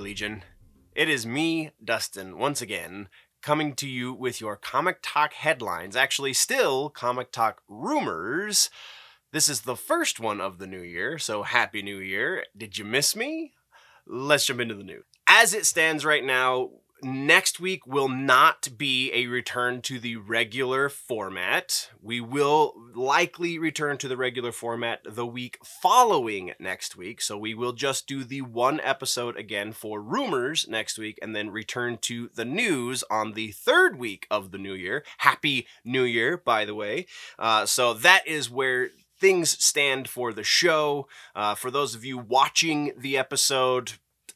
Legion. It is me, Dustin, once again, coming to you with your Comic Talk headlines. Actually, still Comic Talk rumors. This is the first one of the new year, so Happy New Year. Did you miss me? Let's jump into the news. As it stands right now, next week will not be a return to the regular format. We will likely return to the regular format the week following next week. So we will just do the one episode again for rumors next week and then return to the news on the third week of the new year. Happy New Year, by the way. So that is where things stand for the show. For those of you watching the episode,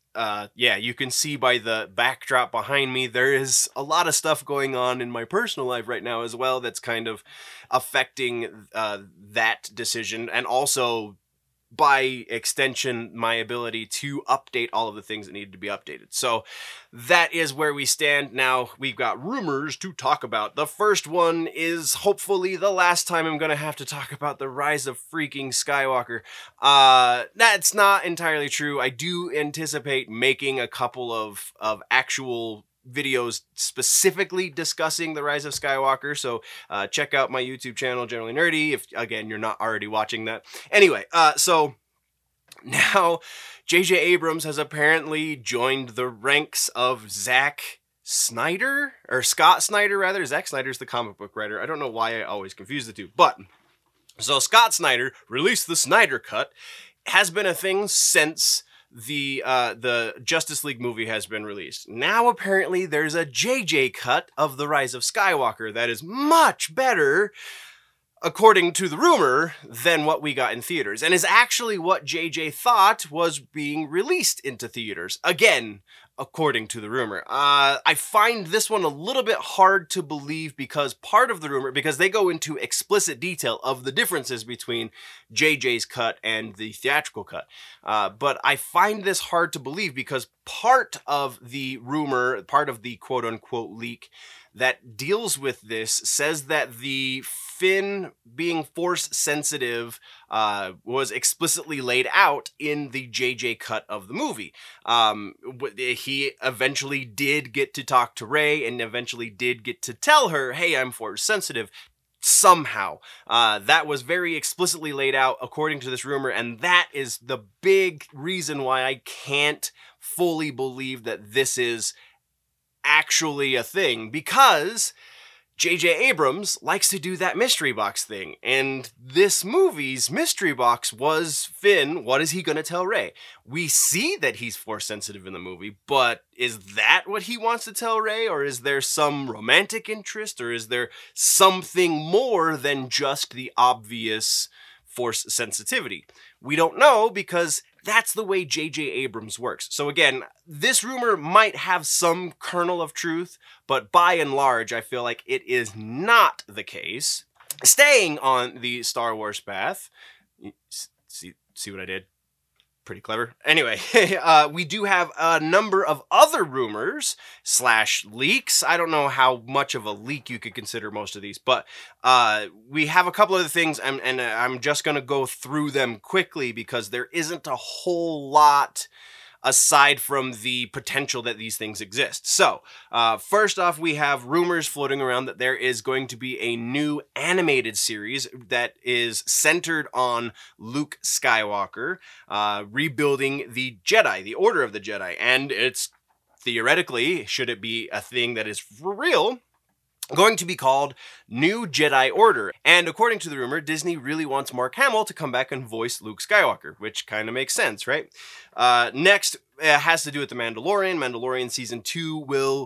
you can see by the backdrop behind me, there is a lot of stuff going on in my personal life right now as well that's kind of affecting that decision, and also by extension my ability to update all of the things that need to be updated. So that is where we stand now. We've got rumors to talk about. The first one is hopefully the last time I'm going to have to talk about the Rise of freaking Skywalker. That's not entirely true. I do anticipate making a couple of actual videos specifically discussing the Rise of Skywalker, so check out my YouTube channel, Generally Nerdy, if again you're not already watching that. Anyway, so now J.J. Abrams has apparently joined the ranks of Scott Snyder rather. Zack Snyder's the comic book writer. I don't know why I always confuse the two, but so Scott Snyder released the Snyder Cut. Has been a thing since the Justice League movie has been released. Now apparently there's a JJ cut of The Rise of Skywalker that is much better, according to the rumor, than what we got in theaters, and is actually what JJ thought was being released into theaters. Again, according to the rumor. I find this one a little bit hard to believe because part of the rumor, because they go into explicit detail of the differences between JJ's cut and the theatrical cut. But I find this hard to believe because part of the rumor, part of the quote-unquote leak that deals with this says that the Finn being force sensitive was explicitly laid out in the JJ cut of the movie. He eventually did get to talk to Rey and eventually did get to tell her, hey, I'm force sensitive. Somehow. That was very explicitly laid out according to this rumor, and that is the big reason why I can't fully believe that this is actually a thing, because J.J. Abrams likes to do that mystery box thing, and this movie's mystery box was Finn, what is he going to tell Rey? We see that he's force sensitive in the movie, but is that what he wants to tell Rey, or is there some romantic interest, or is there something more than just the obvious force sensitivity? We don't know, because that's the way J.J. Abrams works. So again, this rumor might have some kernel of truth, but by and large, I feel like it is not the case. Staying on the Star Wars path, see what I did? Pretty clever. Anyway, we do have a number of other rumors / leaks. I don't know how much of a leak you could consider most of these, but we have a couple of things, and I'm just going to go through them quickly because there isn't a whole lot aside from the potential that these things exist. So, first off, we have rumors floating around that there is going to be a new animated series that is centered on Luke Skywalker, rebuilding the Jedi, the Order of the Jedi, and it's theoretically, should it be a thing that is for real, going to be called New Jedi Order. And according to the rumor, Disney really wants Mark Hamill to come back and voice Luke Skywalker, which kind of makes sense, right? Next, it has to do with The Mandalorian. Mandalorian Season 2 will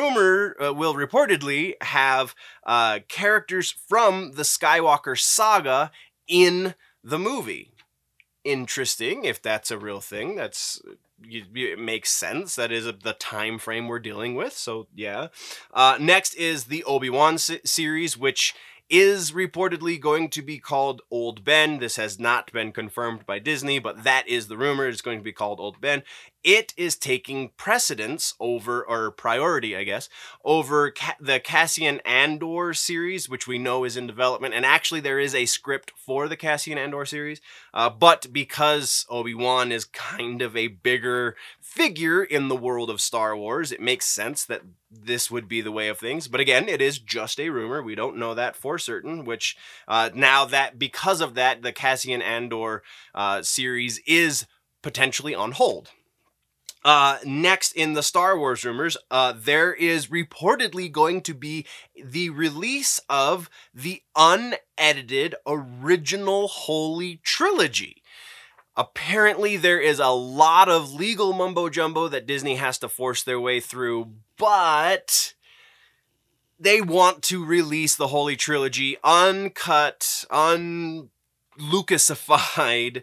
reportedly have characters from the Skywalker saga in the movie. Interesting, if that's a real thing. It makes sense. That is the time frame we're dealing with, so yeah. Next is the Obi-Wan series, which is reportedly going to be called Old Ben. This has not been confirmed by Disney, but that is the rumor. It's going to be called Old Ben. it is taking precedence over, or priority, I guess, over the Cassian Andor series, which we know is in development. And actually, there is a script for the Cassian Andor series. But because Obi-Wan is kind of a bigger figure in the world of Star Wars, it makes sense that this would be the way of things. But again, it is just a rumor. We don't know that for certain, which now that because of that, the Cassian Andor series is potentially on hold. Next in the Star Wars rumors, there is reportedly going to be the release of the unedited original Holy Trilogy. Apparently, there is a lot of legal mumbo-jumbo that Disney has to force their way through, but they want to release the Holy Trilogy uncut, un-Lucasified,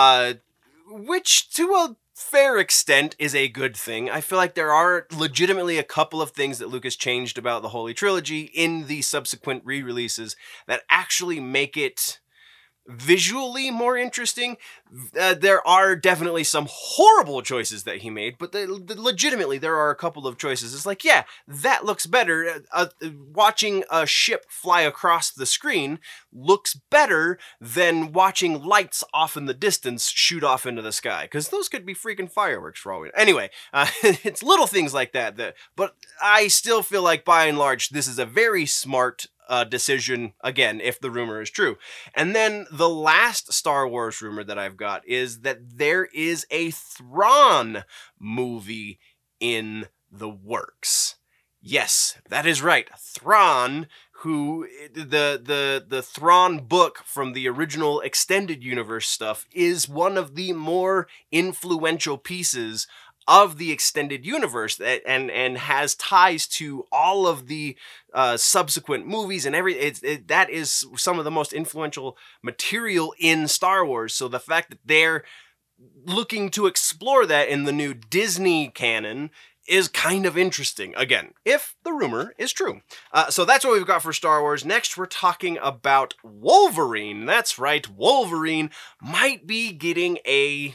which to a fair extent is a good thing. I feel like there are legitimately a couple of things that Lucas changed about the Holy Trilogy in the subsequent re-releases that actually make it visually more interesting. There are definitely some horrible choices that he made, but legitimately there are a couple of choices. It's like, yeah, that looks better. Watching a ship fly across the screen looks better than watching lights off in the distance shoot off into the sky, because those could be freaking fireworks for all we know. Anyway, it's little things like that, but I still feel like by and large this is a very smart decision, again, if the rumor is true. And then the last Star Wars rumor that I've got is that there is a Thrawn movie in the works. Yes, that is right. Thrawn, who the Thrawn book from the original extended universe stuff is one of the more influential pieces of the extended universe, and has ties to all of the subsequent movies and that is some of the most influential material in Star Wars. So the fact that they're looking to explore that in the new Disney canon is kind of interesting, again, if the rumor is true. So that's what we've got for Star Wars. Next, we're talking about Wolverine. That's right, Wolverine might be getting a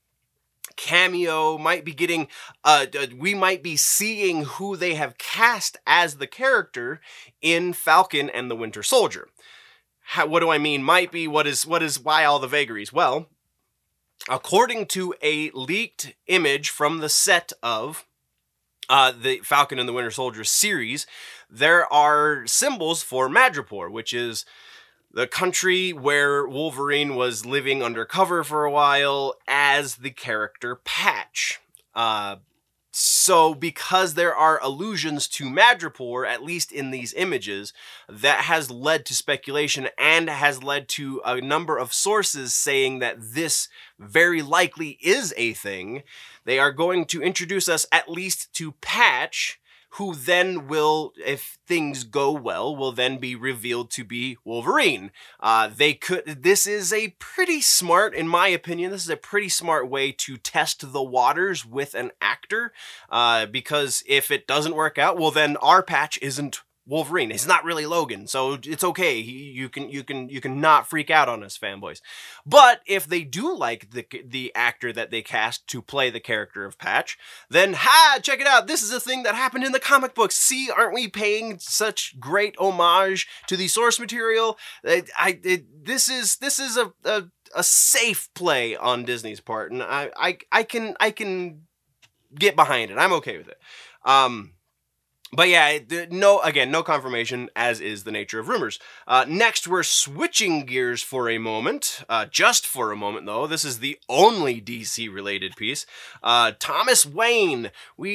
cameo, might be getting we might be seeing who they have cast as the character in Falcon and the Winter Soldier. What do I mean might be? Why all the vagaries? Well, according to a leaked image from the set of the Falcon and the Winter Soldier series, there are symbols for Madripoor, which is the country where Wolverine was living undercover for a while as the character Patch. So because there are allusions to Madripoor, at least in these images, that has led to speculation and has led to a number of sources saying that this very likely is a thing. They are going to introduce us at least to Patch, who then will, if things go well, will then be revealed to be Wolverine. This is a pretty smart, in my opinion, this is a pretty smart way to test the waters with an actor, because if it doesn't work out, well then our Patch isn't Wolverine. It's not really Logan, so it's okay. You can not freak out on us, fanboys. But if they do like the actor that they cast to play the character of Patch, then check it out. This is a thing that happened in the comic books. See, aren't we paying such great homage to the source material? This is a safe play on Disney's part, and I can get behind it. I'm okay with it. But yeah, no confirmation, as is the nature of rumors. Next, we're switching gears for a moment. Just for a moment, though. This is the only DC-related piece. Thomas Wayne.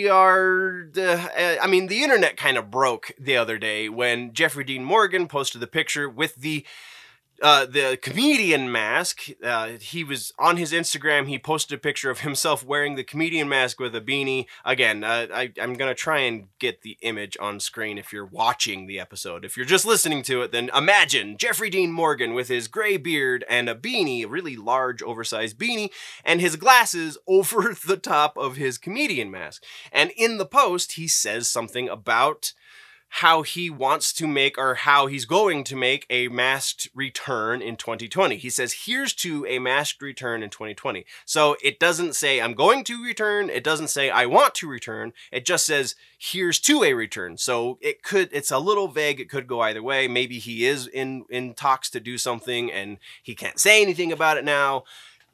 The internet kind of broke the other day when Jeffrey Dean Morgan posted the picture with the comedian mask. He was on his Instagram. He posted a picture of himself wearing the comedian mask with a beanie. Again, I'm going to try and get the image on screen if you're watching the episode. If you're just listening to it, then imagine Jeffrey Dean Morgan with his gray beard and a beanie, a really large, oversized beanie, and his glasses over the top of his comedian mask. And in the post, he says something about how he wants to make, or how he's going to make, a masked return in 2020. He says, here's to a masked return in 2020. So it doesn't say I'm going to return. It doesn't say I want to return. It just says here's to a return. So it's a little vague. It could go either way. Maybe he is in talks to do something and he can't say anything about it now.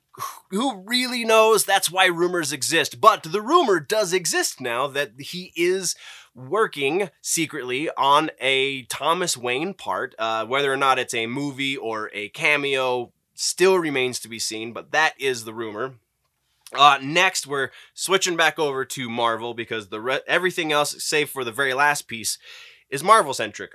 Who really knows? That's why rumors exist. But the rumor does exist now that he is working secretly on a Thomas Wayne part. Whether or not it's a movie or a cameo still remains to be seen, but that is the rumor. Next, we're switching back over to Marvel because everything else, save for the very last piece, is Marvel-centric.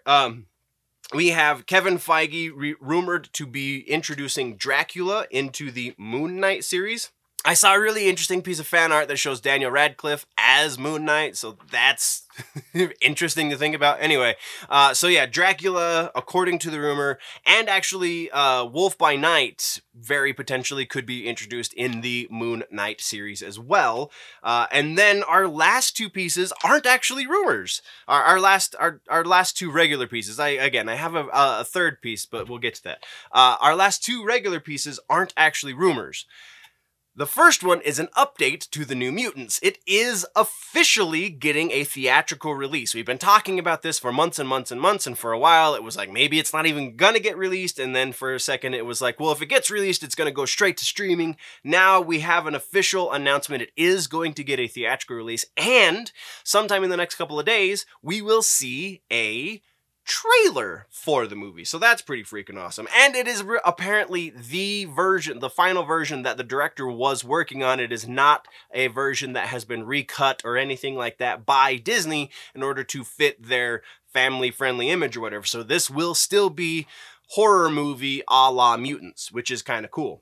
We have Kevin Feige rumored to be introducing Dracula into the Moon Knight series. I saw a really interesting piece of fan art that shows Daniel Radcliffe as Moon Knight, so that's interesting to think about. Anyway, so yeah, Dracula, according to the rumor, and actually Wolf by Night very potentially could be introduced in the Moon Knight series as well. And then our last two pieces aren't actually rumors. Our last two regular pieces. I have a third piece, but we'll get to that. Our last two regular pieces aren't actually rumors. The first one is an update to the New Mutants. It is officially getting a theatrical release. We've been talking about this for months and months and months, and for a while it was like, maybe it's not even gonna get released, and then for a second it was like, well, if it gets released, it's gonna go straight to streaming. Now we have an official announcement. It is going to get a theatrical release, and sometime in the next couple of days, we will see a trailer for the movie. So that's pretty freaking awesome. And it is apparently the final version that the director was working on. It is not a version that has been recut or anything like that by Disney in order to fit their family-friendly image or whatever. So this will still be horror movie a la Mutants, which is kind of cool.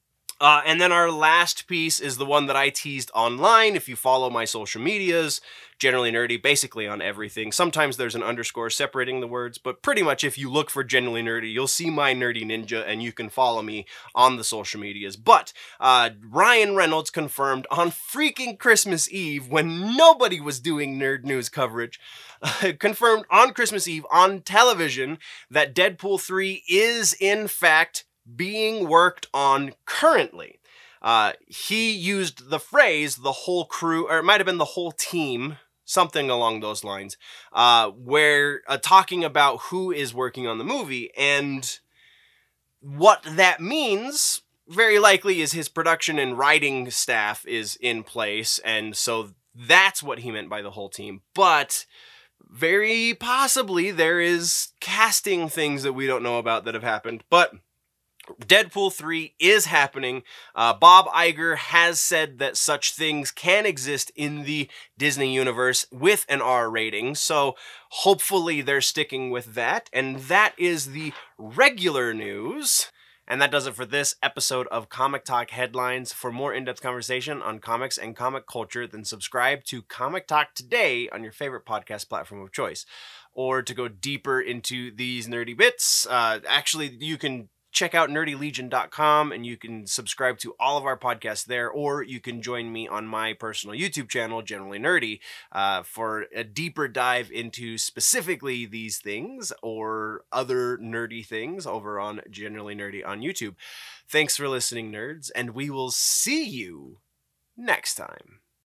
And then our last piece is the one that I teased online. If you follow my social medias, Generally Nerdy, basically on everything. Sometimes there's an underscore separating the words, but pretty much if you look for Generally Nerdy, you'll see my Nerdy Ninja, and you can follow me on the social medias. But Ryan Reynolds confirmed on freaking Christmas Eve, when nobody was doing nerd news coverage, confirmed on Christmas Eve on television that Deadpool 3 is in fact being worked on currently. He used the phrase, the whole crew, or it might have been the whole team, something along those lines, where talking about who is working on the movie, and what that means very likely is his production and writing staff is in place, and so that's what he meant by the whole team. But very possibly there is casting things that we don't know about that have happened, but Deadpool 3 is happening. Bob Iger has said that such things can exist in the Disney universe with an R rating, so hopefully they're sticking with that. And that is the regular news. And that does it for this episode of Comic Talk Headlines. For more in-depth conversation on comics and comic culture, then subscribe to Comic Talk today on your favorite podcast platform of choice. Or to go deeper into these nerdy bits, actually, you can check out nerdylegion.com and you can subscribe to all of our podcasts there, or you can join me on my personal YouTube channel, Generally Nerdy, for a deeper dive into specifically these things or other nerdy things over on Generally Nerdy on YouTube. Thanks for listening, nerds, and we will see you next time.